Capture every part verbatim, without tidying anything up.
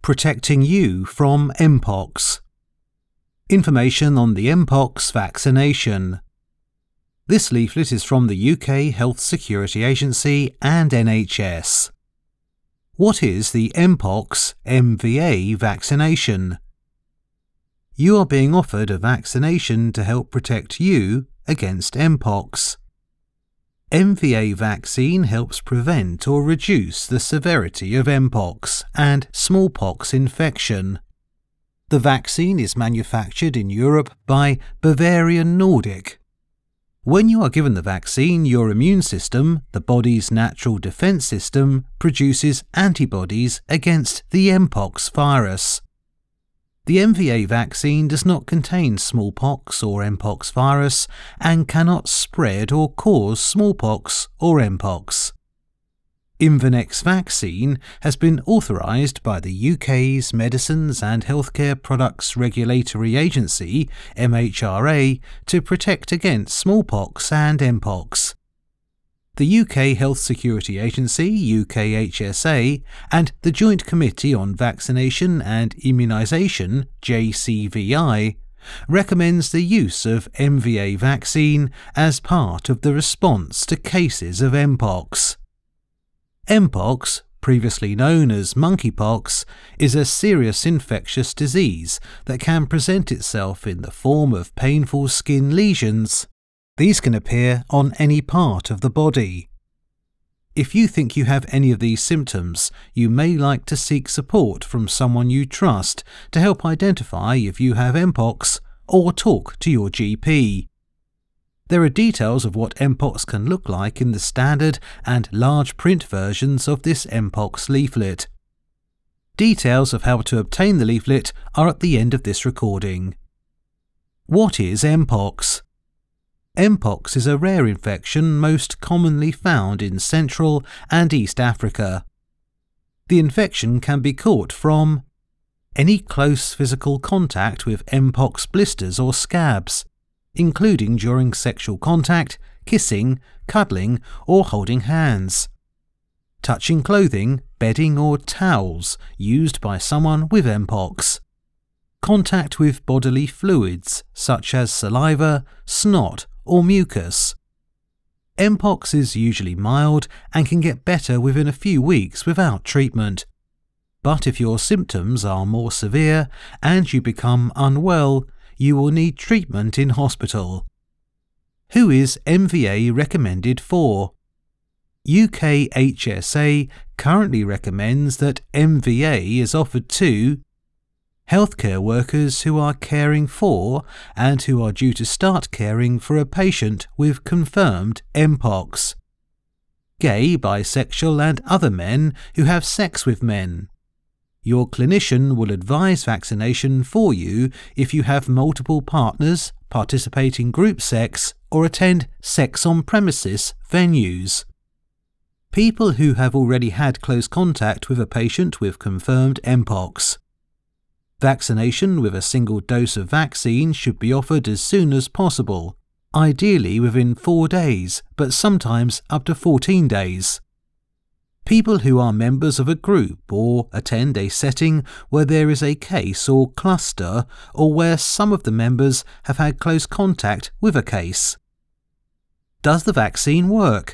Protecting you from Mpox. Information on the Mpox vaccination. This leaflet is from the U K Health Security Agency and N H S. What is the Mpox M V A vaccination? You are being offered a vaccination to help protect you against Mpox. M V A vaccine helps prevent or reduce the severity of Mpox and smallpox infection. The vaccine is manufactured in Europe by Bavarian Nordic. When you are given the vaccine, your immune system, the body's natural defense system, produces antibodies against the Mpox virus. The M V A vaccine does not contain smallpox or Mpox virus and cannot spread or cause smallpox or Mpox. Imvanex vaccine has been authorised by the U K's Medicines and Healthcare Products Regulatory Agency, M H R A, to protect against smallpox and Mpox. The U K Health Security Agency, U K H S A, and the Joint Committee on Vaccination and Immunisation, J C V I, recommends the use of M V A vaccine as part of the response to cases of Mpox. Mpox, previously known as monkeypox, is a serious infectious disease that can present itself in the form of painful skin lesions. These can appear on any part of the body. If you think you have any of these symptoms, you may like to seek support from someone you trust to help identify if you have Mpox or talk to your G P. There are details of what Mpox can look like in the standard and large print versions of this Mpox leaflet. Details of how to obtain the leaflet are at the end of this recording. What is Mpox? Mpox is a rare infection most commonly found in Central and East Africa. The infection can be caught from any close physical contact with Mpox blisters or scabs, including during sexual contact, kissing, cuddling, or holding hands, touching clothing, bedding, or towels used by someone with Mpox, contact with bodily fluids such as saliva, snot, or mucus. Mpox is usually mild and can get better within a few weeks without treatment. But if your symptoms are more severe and you become unwell, you will need treatment in hospital. Who is M V A recommended for? U K H S A currently recommends that M V A is offered to healthcare workers who are caring for and who are due to start caring for a patient with confirmed Mpox, gay, bisexual and other men who have sex with men. Your clinician will advise vaccination for you if you have multiple partners, participate in group sex, or attend sex-on-premises venues. People who have already had close contact with a patient with confirmed Mpox. Vaccination with a single dose of vaccine should be offered as soon as possible, ideally within four days, but sometimes up to fourteen days. People who are members of a group or attend a setting where there is a case or cluster or where some of the members have had close contact with a case. Does the vaccine work?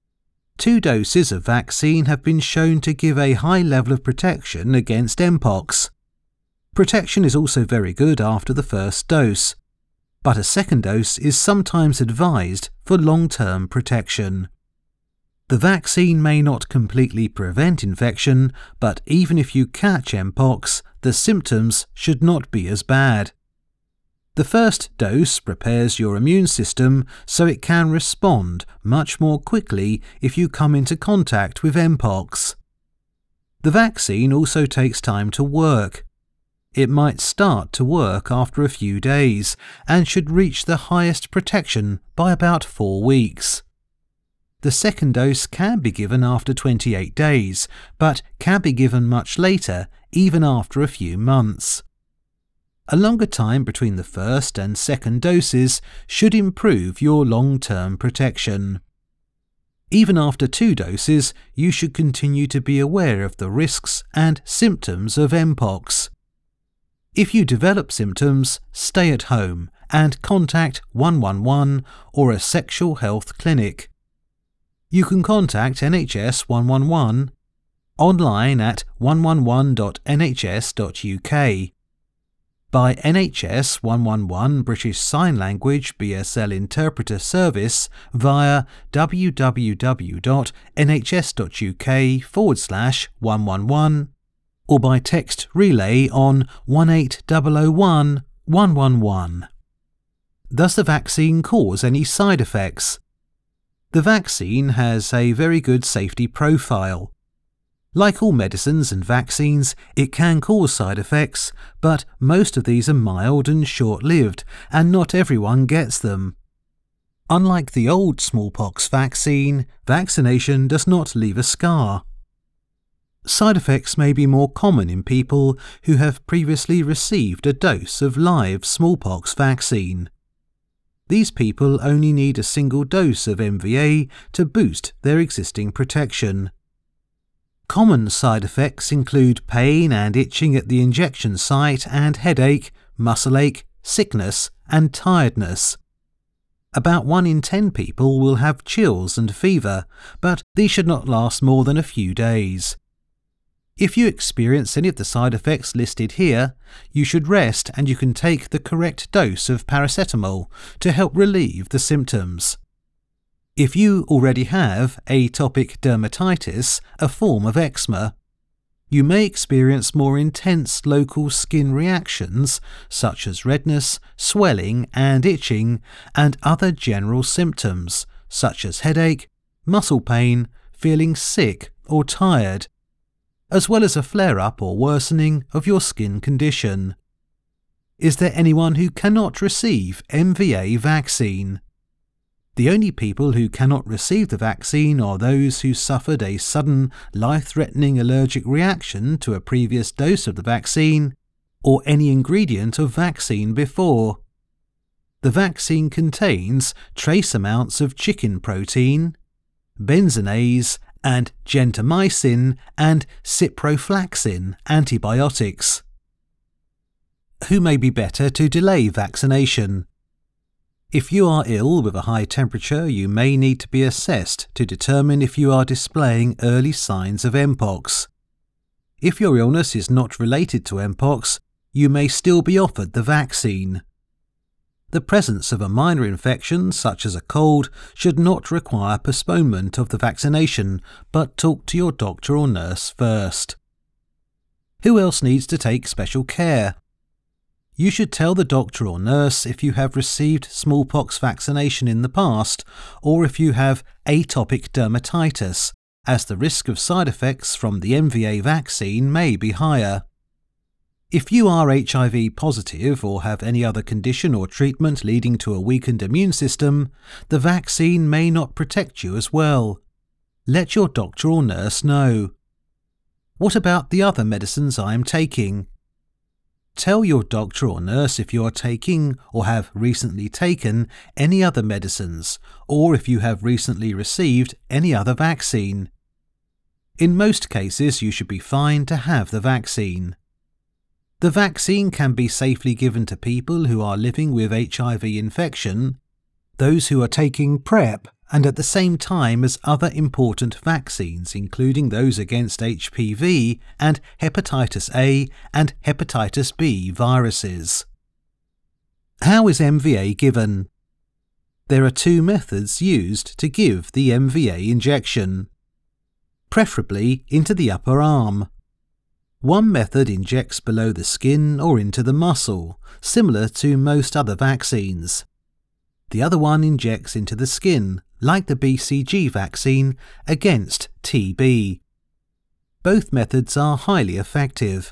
Two doses of vaccine have been shown to give a high level of protection against Mpox. Protection is also very good after the first dose, but a second dose is sometimes advised for long-term protection. The vaccine may not completely prevent infection, but even if you catch Mpox, the symptoms should not be as bad. The first dose prepares your immune system so it can respond much more quickly if you come into contact with Mpox. The vaccine also takes time to work. It might start to work after a few days and should reach the highest protection by about four weeks. The second dose can be given after twenty-eight days, but can be given much later, even after a few months. A longer time between the first and second doses should improve your long-term protection. Even after two doses, you should continue to be aware of the risks and symptoms of Mpox. If you develop symptoms, stay at home and contact one one one or a sexual health clinic. You can contact N H S one one one online at one one one dot n h s dot u k, by N H S one one one British Sign Language B S L Interpreter Service via w w w dot n h s dot u k forward slash one one one or by text relay on one eight zero zero one one one one. Does the vaccine cause any side effects? The vaccine has a very good safety profile. Like all medicines and vaccines, it can cause side effects, but most of these are mild and short-lived, and not everyone gets them. Unlike the old smallpox vaccine, vaccination does not leave a scar. Side effects may be more common in people who have previously received a dose of live smallpox vaccine. These people only need a single dose of M V A to boost their existing protection. Common side effects include pain and itching at the injection site and headache, muscle ache, sickness, and tiredness. About one in ten people will have chills and fever, but these should not last more than a few days. If you experience any of the side effects listed here, you should rest and you can take the correct dose of paracetamol to help relieve the symptoms. If you already have atopic dermatitis, a form of eczema, you may experience more intense local skin reactions such as redness, swelling and itching, and other general symptoms such as headache, muscle pain, feeling sick or tired, as well as a flare-up or worsening of your skin condition. Is there anyone who cannot receive M V A vaccine? The only people who cannot receive the vaccine are those who suffered a sudden, life-threatening allergic reaction to a previous dose of the vaccine, or any ingredient of vaccine before. The vaccine contains trace amounts of chicken protein, benzonase, and gentamicin and ciprofloxacin antibiotics. Who may be better to delay vaccination? If you are ill with a high temperature, you may need to be assessed to determine if you are displaying early signs of Mpox. If your illness is not related to Mpox, you may still be offered the vaccine. The presence of a minor infection, such as a cold, should not require postponement of the vaccination, but talk to your doctor or nurse first. Who else needs to take special care? You should tell the doctor or nurse if you have received smallpox vaccination in the past, or if you have atopic dermatitis, as the risk of side effects from the M V A vaccine may be higher. If you are H I V positive or have any other condition or treatment leading to a weakened immune system, the vaccine may not protect you as well. Let your doctor or nurse know. What about the other medicines I am taking? Tell your doctor or nurse if you are taking or have recently taken any other medicines, or if you have recently received any other vaccine. In most cases, you should be fine to have the vaccine. The vaccine can be safely given to people who are living with H I V infection, those who are taking PrEP, and at the same time as other important vaccines, including those against H P V and hepatitis A and hepatitis B viruses. How is M V A given? There are two methods used to give the M V A injection, preferably into the upper arm. One method injects below the skin or into the muscle, similar to most other vaccines. The other one injects into the skin, like the B C G vaccine, against T B. Both methods are highly effective.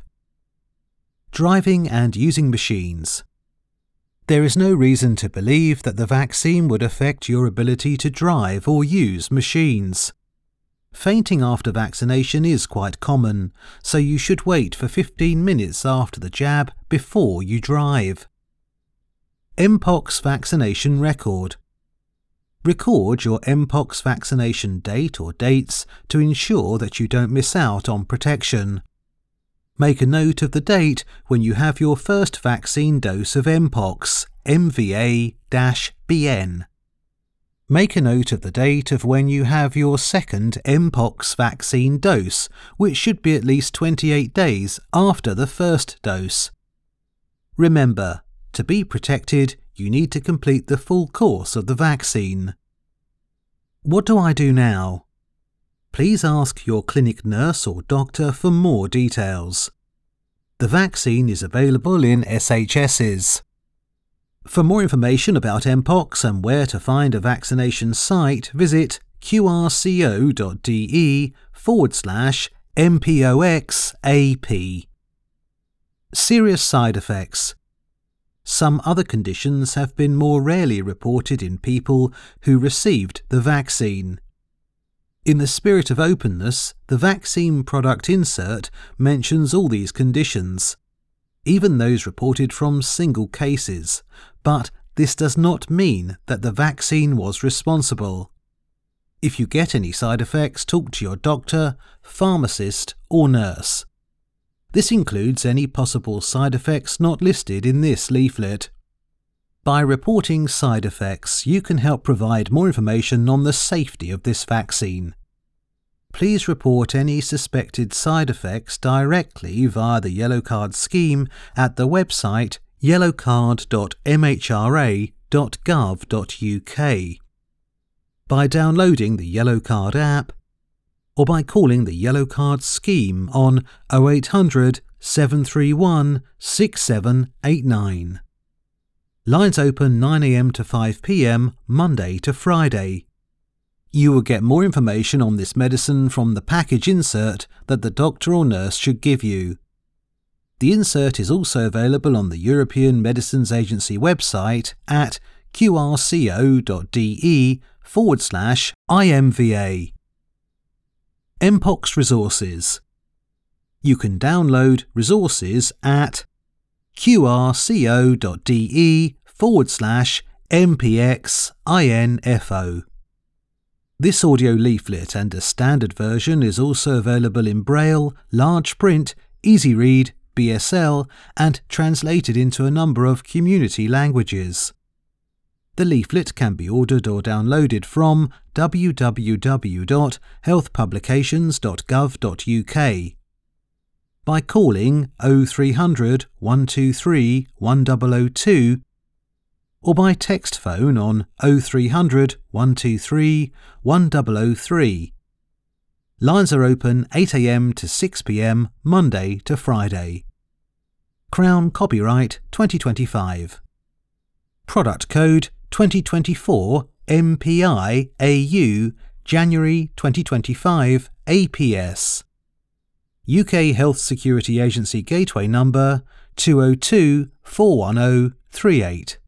Driving and using machines. There is no reason to believe that the vaccine would affect your ability to drive or use machines. Fainting after vaccination is quite common, so you should wait for fifteen minutes after the jab before you drive. Mpox vaccination record. Record your mpox vaccination date or dates to ensure that you don't miss out on protection. Make a note of the date when you have your first vaccine dose of mpox, M V A B N. Make a note of the date of when you have your second mpox vaccine dose, which should be at least twenty-eight days after the first dose. Remember, to be protected, you need to complete the full course of the vaccine. What do I do now? Please ask your clinic nurse or doctor for more details. The vaccine is available in S H Ss. For more information about mpox and where to find a vaccination site, visit qrco.de forward slash MPOXAP. Serious side effects. Some other conditions have been more rarely reported in people who received the vaccine. In the spirit of openness, the vaccine product insert mentions all these conditions, even those reported from single cases, but this does not mean that the vaccine was responsible. If you get any side effects, talk to your doctor, pharmacist, or nurse. This includes any possible side effects not listed in this leaflet. By reporting side effects, you can help provide more information on the safety of this vaccine. Please report any suspected side effects directly via the Yellow Card scheme at the website yellowcard dot m h r a dot gov dot u k, by downloading the Yellow Card app, or by calling the Yellow Card scheme on oh eight hundred, seven three one, six seven eight nine. Lines open nine a m to five p m Monday to Friday. You will get more information on this medicine from the package insert that the doctor or nurse should give you. The insert is also available on the European Medicines Agency website at qrco.de forward slash IMVA. Mpox resources. You can download resources at qrco.de forward slash MPXINFO. This audio leaflet and a standard version is also available in Braille, large print, easy read, B S L, and translated into a number of community languages. The leaflet can be ordered or downloaded from w w w dot health publications dot gov dot u k by calling oh three hundred, one two three, one zero zero two or by text phone on oh three hundred, one two three, one zero zero three. Lines are open eight a m to six p m Monday to Friday. Crown copyright twenty twenty-five. Product code twenty twenty-four M P I A U January twenty twenty-five A P S. U K Health Security Agency Gateway number two oh two, four one oh, three eight.